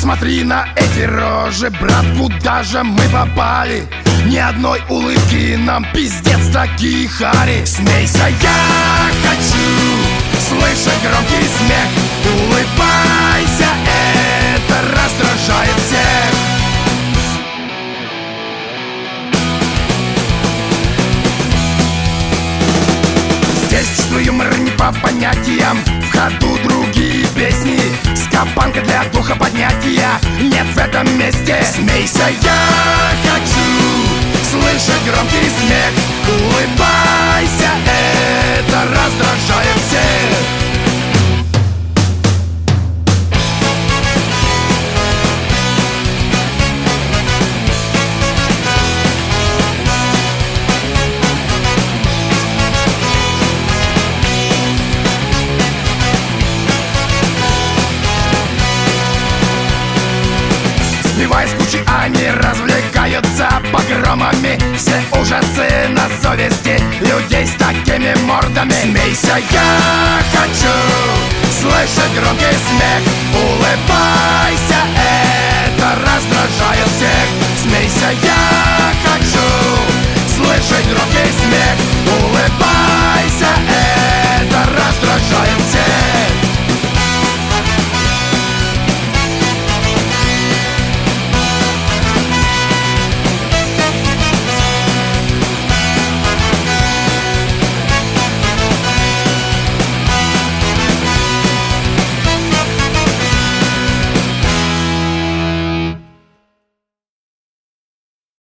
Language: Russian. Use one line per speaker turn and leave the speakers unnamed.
Посмотри на эти рожи, брат, куда же мы попали? Ни одной улыбки, нам пиздец такие хари. Смейся, я хочу слышать громкий смех. Улыбайся, это раздражает всех. Здесь чувствую юмор не по понятиям, в ходу другие песни. Скапанка для духа поднятия нет в этом месте. Смейся, я хочу слышать громкий смех. Улыбайся, это раздражает всех. Сбиваясь в кучи, они развлекаются погромами. Все ужасы на совести людей с такими мордами. Смейся, я хочу слышать громкий смех. Улыбайся, это раздражает всех. Смейся, я хочу слышать громкий смех.